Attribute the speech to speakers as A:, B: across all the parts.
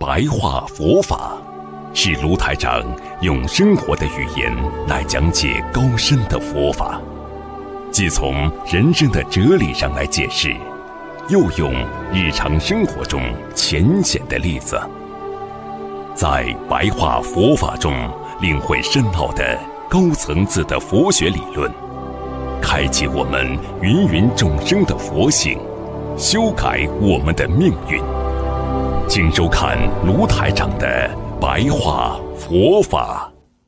A: 白话佛法，是卢台长用生活的语言来讲解高深的佛法，既从人生的哲理上来解释，又用日常生活中浅显的例子，在白话佛法中领会深奥的高层次的佛学理论，开启我们芸芸众生的佛性，修改我们的命运。请收看卢台长的白话佛法。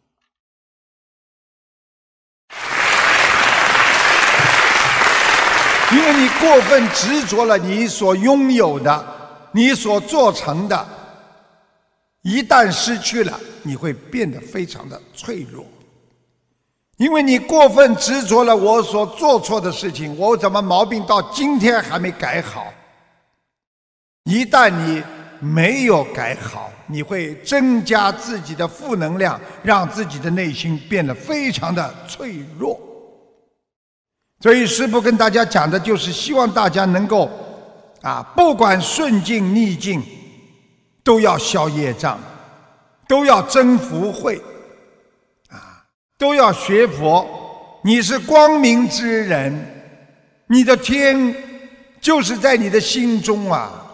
B: 因为你过分执着了你所拥有的，你所做成的，一旦失去了，你会变得非常的脆弱。因为你过分执着了我所做错的事情，我怎么毛病到今天还没改好？一旦你没有改好，你会增加自己的负能量，让自己的内心变得非常的脆弱。所以师父跟大家讲的就是希望大家能够不管顺境逆境，都要消业障，都要增福慧，都要学佛。你是光明之人，你的天就是在你的心中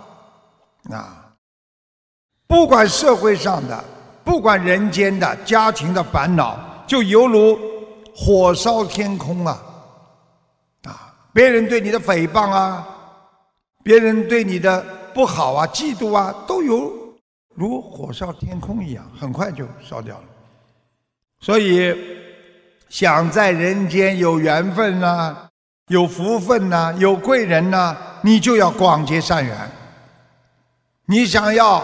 B: 不管社会上的，不管人间的，家庭的烦恼，就犹如火烧天空别人对你的诽谤别人对你的不好嫉妒都犹如火烧天空一样，很快就烧掉了。所以想在人间有缘分有福分有贵人你就要广结善缘。你想要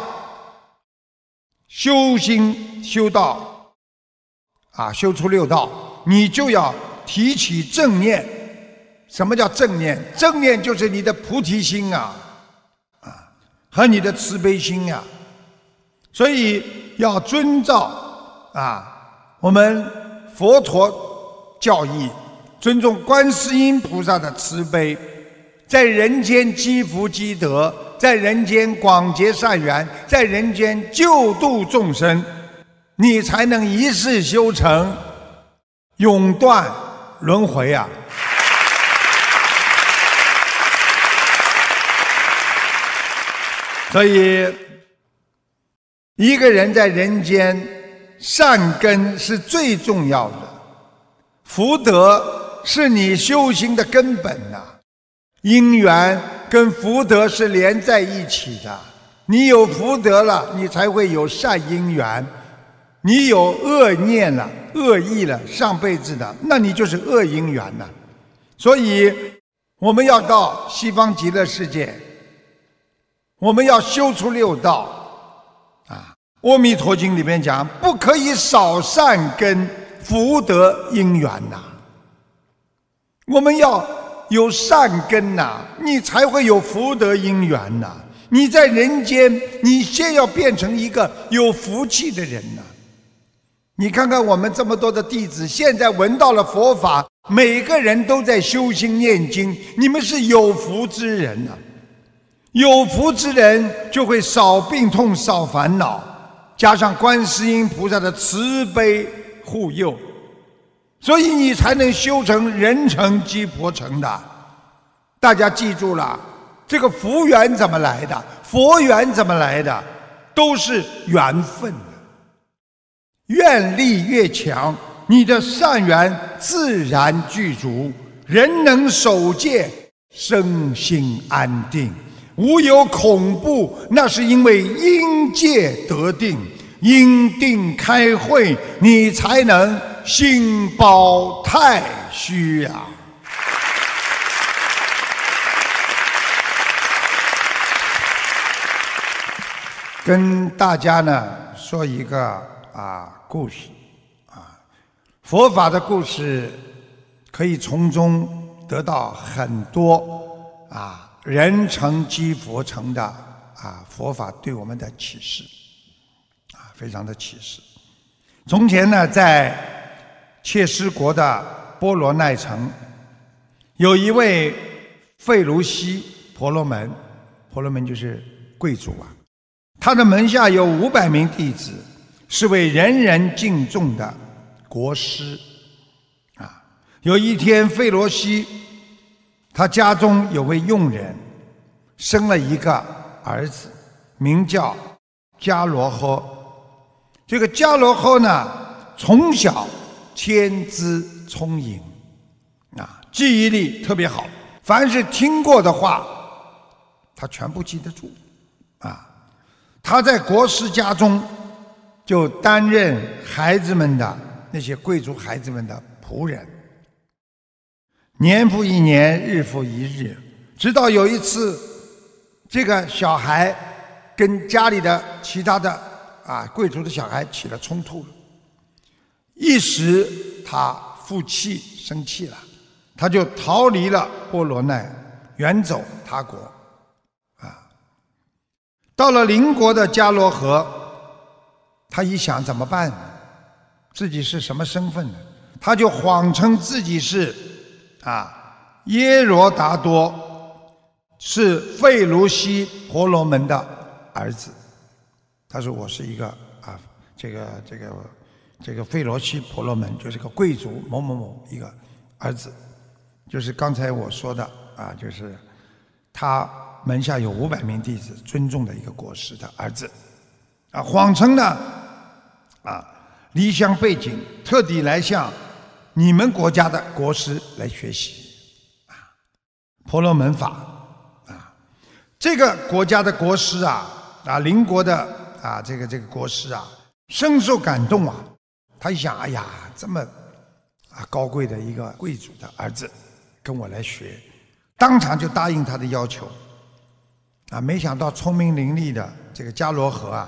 B: 修心修道修出六道，你就要提起正念。什么叫正念？正念就是你的菩提心和你的慈悲心所以要遵照我们佛陀教义，尊重观世音菩萨的慈悲，在人间积福积德，在人间广结善缘，在人间救度众生，你才能一世修成，永断轮回所以一个人在人间善根是最重要的，福德是你修行的根本因缘跟福德是连在一起的。你有福德了，你才会有善因缘。你有恶念了，恶意了，上辈子的，那你就是恶因缘所以我们要到西方极乐世界，我们要修出六道阿弥陀经里面讲，不可以少善根福德因缘我们要有善根你才会有福德因缘你在人间，你先要变成一个有福气的人你看看我们这么多的弟子，现在闻到了佛法，每个人都在修心念经，你们是有福之人有福之人就会少病痛少烦恼，加上观世音菩萨的慈悲护佑，所以你才能修成人成即佛成的。大家记住了，这个福缘怎么来的，佛缘怎么来的，都是缘分愿力越强，你的善缘自然具足，人能守戒，身心安定，无有恐怖，那是因为因戒得定，因定开慧，你才能心包太虚跟大家说一个故事佛法的故事，可以从中得到很多人成即佛成的佛法对我们的启示非常的启示。从前在切斯国的波罗奈城，有一位费卢西婆罗门，婆罗门就是贵族他的门下有500名弟子，是位人人敬重的国师。有一天，费罗西他家中有位佣人生了一个儿子，名叫迦罗呵。这个迦罗呵呢，从小天资聪颖，记忆力特别好，凡是听过的话，他全部记得住。他在国师家中就担任孩子们的那些贵族孩子们的仆人。年复一年，日复一日，直到有一次，这个小孩跟家里的其他的贵族的小孩起了冲突了，一时他负气生气了，他就逃离了波罗奈，远走他国。到了邻国的迦罗河，他一想怎么办？自己是什么身份呢？他就谎称自己是耶罗达多，是费卢西婆罗门的儿子。他说我是一个这个费罗西婆罗门就是个贵族某某某一个儿子，就是刚才我说的就是他门下有500名弟子，尊重的一个国师的儿子，谎称呢离乡背井，特地来向你们国家的国师来学习婆罗门法这个国家的国师邻国的这个国师深受感动他一想，哎呀，这么高贵的一个贵族的儿子跟我来学，当场就答应他的要求。没想到聪明伶俐的这个迦罗河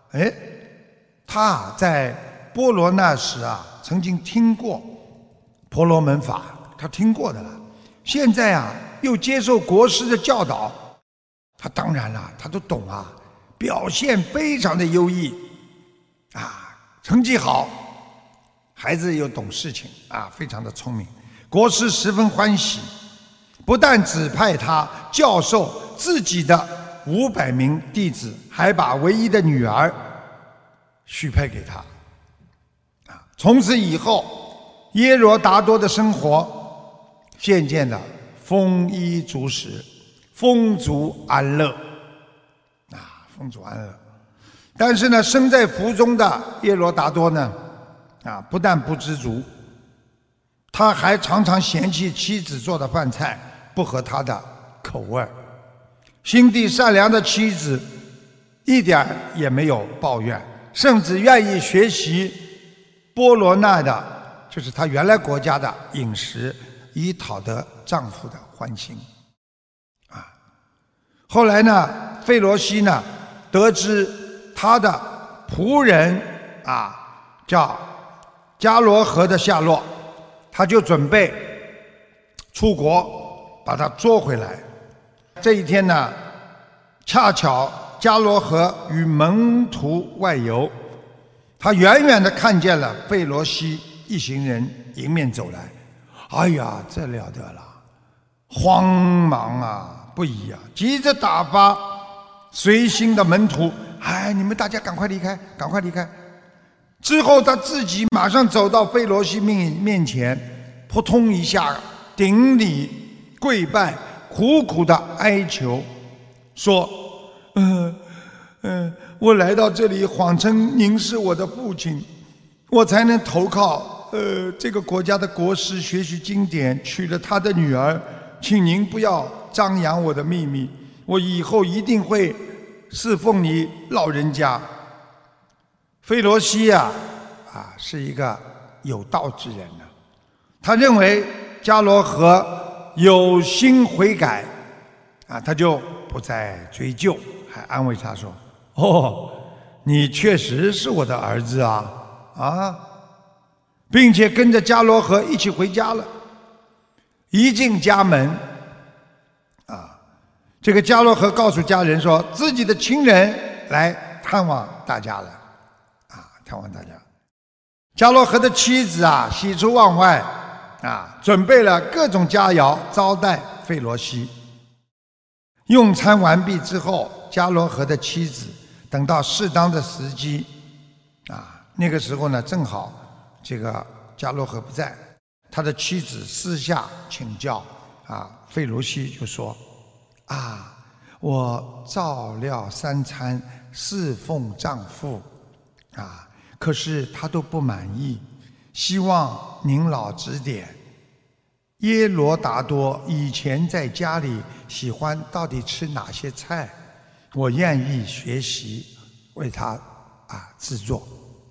B: 他在波罗那时曾经听过婆罗门法，他听过的了。现在又接受国师的教导，他当然了，他都懂表现非常的优异成绩好，孩子又懂事情非常的聪明。国师十分欢喜，不但指派他教授自己的500名弟子，还把唯一的女儿许配给他。从此以后，耶罗达多的生活渐渐的丰衣足食，丰足安乐丰足安乐。但是呢，身在福中的耶罗达多呢不但不知足，他还常常嫌弃妻子做的饭菜不合他的口味。心地善良的妻子一点也没有抱怨，甚至愿意学习波罗那的，就是他原来国家的饮食，以讨得丈夫的欢心后来呢，费罗西呢得知他的仆人叫迦罗河的下落，他就准备出国把他捉回来。这一天呢，恰巧迦罗河与门徒外游，他远远地看见了费罗西一行人迎面走来，哎呀，这了得了，慌忙不已急着打发随行的门徒，你们大家赶快离开，赶快离开。之后他自己马上走到费罗西面前，扑通一下顶礼跪拜，苦苦的哀求说我来到这里谎称您是我的父亲，我才能投靠这个国家的国师学习经典，娶了他的女儿，请您不要张扬我的秘密，我以后一定会侍奉你老人家。费罗西是一个有道之人他认为迦罗河有心悔改他就不再追究，还安慰他说，你确实是我的儿子并且跟着迦罗河一起回家了。一进家门这个迦罗河告诉家人说自己的亲人来探望大家了探望大家。迦罗河的妻子喜出望外准备了各种佳肴招待费罗西。用餐完毕之后，迦罗河的妻子等到适当的时机，那个时候呢，正好这个迦罗河不在，他的妻子私下请教费罗西就说：我照料3餐，侍奉丈夫，可是他都不满意，希望您老指点。耶罗达多以前在家里喜欢到底吃哪些菜，我愿意学习，为他制作。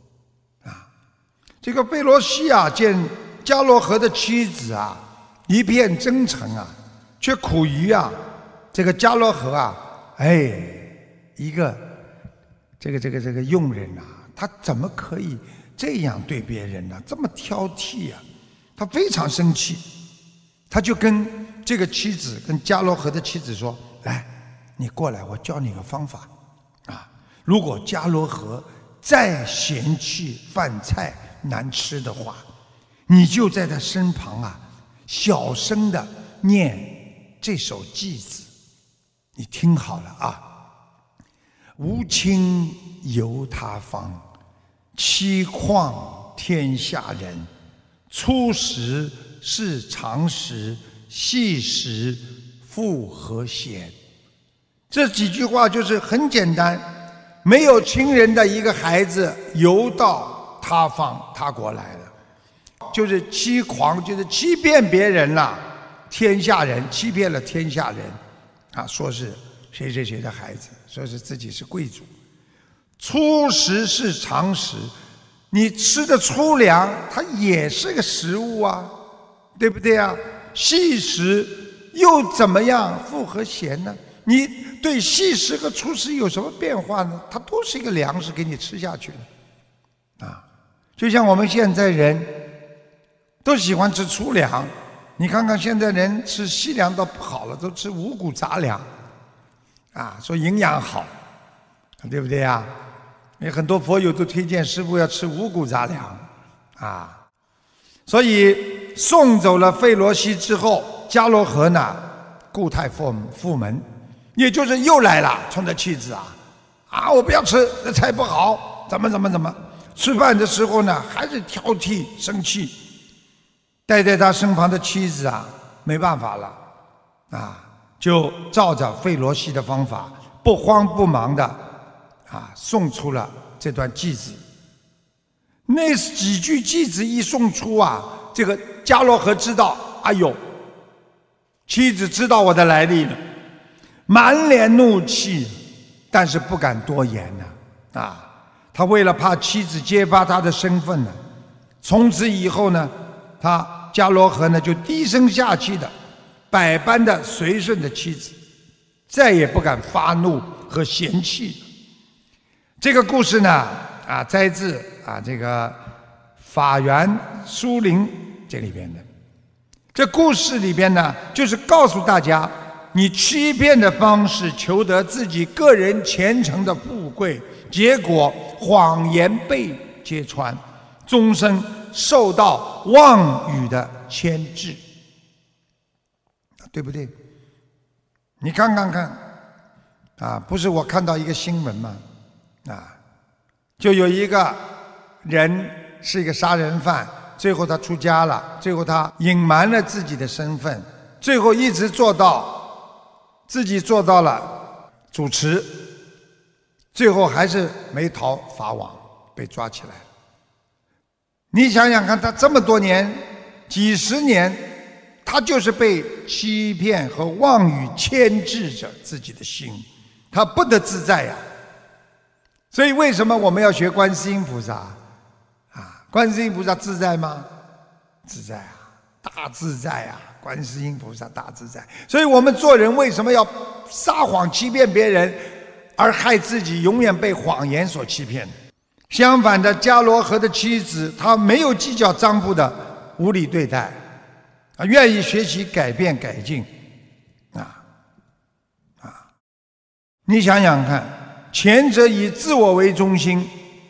B: 这个费罗西见迦罗河的妻子一片真诚却苦于这个迦罗河一个这个佣人他怎么可以这样对别人呢？这么挑剔他非常生气，他就跟这个妻子，跟迦罗河的妻子说：“来，你过来，我教你个方法如果迦罗河再嫌弃饭菜难吃的话，你就在他身旁小声的念这首偈子，你听好了吾亲游他方，妻旷天下人。初时是常时，细时复何闲。”这几句话就是很简单，没有亲人的一个孩子游到他方他国来了，就是欺狂，就是欺骗别人了，天下人欺骗了天下人说是谁谁谁的孩子，说是自己是贵族。初时是常时，你吃的粗粮它也是个食物对不对细食又怎么样复何闲呢？你对细食和粗食有什么变化呢？它都是一个粮食给你吃下去的就像我们现在人都喜欢吃粗粮，你看看现在人吃细粮都不好了，都吃五谷杂粮说营养好，对不对有很多佛友都推荐师父要吃五谷杂粮所以送走了费罗西之后，迦罗河呢故态复门，也就是又来了，冲着妻子我不要吃，这菜不好，怎么吃饭的时候呢还是挑剔生气。待在他身旁的妻子没办法了就照着费罗西的方法，不慌不忙的送出了这段偈子。那几句偈子一送出这个迦罗河知道，哎呦，妻子知道我的来历了，满脸怒气，但是不敢多言他为了怕妻子揭发他的身份呢，从此以后呢，迦罗河呢就低声下气的百般的随顺着妻子，再也不敢发怒和嫌弃。这个故事呢摘自这个法源书林这里边的。这故事里边呢，就是告诉大家，你欺骗的方式求得自己个人前程的富贵，结果谎言被揭穿，终生受到妄语的牵制，对不对？你看不是我看到一个新闻吗？就有一个人是一个杀人犯，最后他出家了，最后他隐瞒了自己的身份，最后一直自己做到了主持，最后还是没逃法网，被抓起来了。你想想看，他这么多年几十年，他就是被欺骗和妄语牵制着自己的心，他不得自在所以为什么我们要学观世音菩萨观世音菩萨自在吗？自在大自在观世音菩萨大自在。所以我们做人为什么要撒谎欺骗别人，而害自己永远被谎言所欺骗？相反的，迦罗河的妻子她没有计较丈夫的无理对待愿意学习改变改进你想想看，前者以自我为中心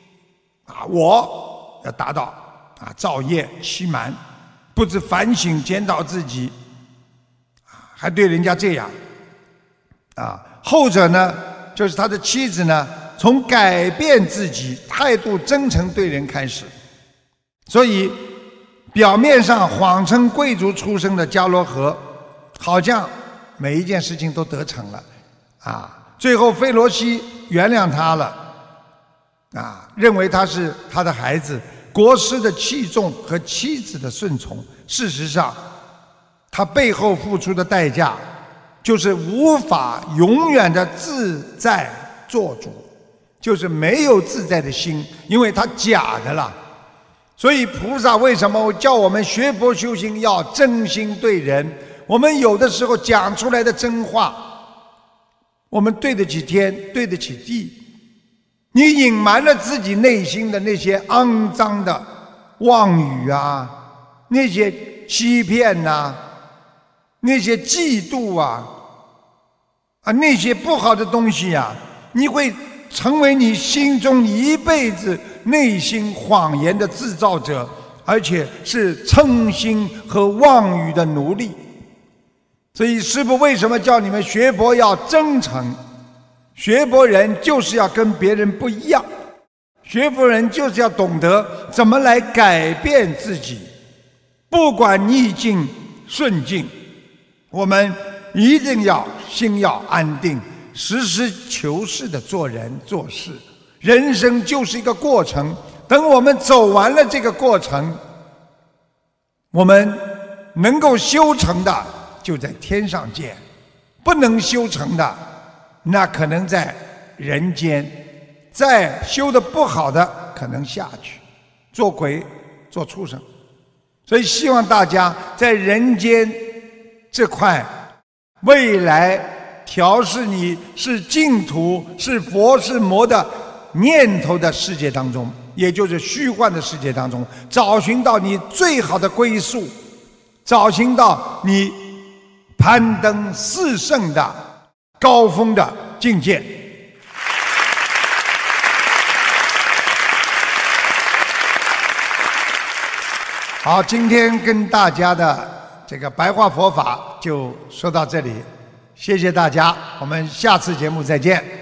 B: 我要达到造业欺瞒，不知反省检讨自己还对人家这样后者呢，就是他的妻子呢从改变自己、态度真诚对人开始。所以，表面上谎称贵族出身的迦罗河，好像每一件事情都得逞了，最后费罗西原谅他了，认为他是他的孩子，国师的器重和妻子的顺从。事实上，他背后付出的代价，就是无法永远的自在做主，就是没有自在的心，因为他假的了。所以菩萨为什么叫我们学佛修行要真心对人？我们有的时候讲出来的真话，我们对得起天，对得起地。你隐瞒了自己内心的那些肮脏的妄语啊，那些欺骗啊，那些嫉妒啊，那些不好的东西啊，你会成为你心中一辈子内心谎言的制造者，而且是嗔心和妄语的奴隶。所以师父为什么叫你们学佛要真诚？学佛人就是要跟别人不一样，学佛人就是要懂得怎么来改变自己，不管逆境顺境，我们一定要心要安定，实事求是的做人做事。人生就是一个过程，等我们走完了这个过程，我们能够修成的就在天上见，不能修成的那可能在人间，再修得不好的可能下去做鬼做畜生。所以希望大家在人间这块未来调试你是净土是佛是魔的念头的世界当中，也就是虚幻的世界当中，找寻到你最好的归宿，找寻到你攀登四圣的高峰的境界。好，今天跟大家的这个白话佛法就说到这里，谢谢大家，我们下次节目再见。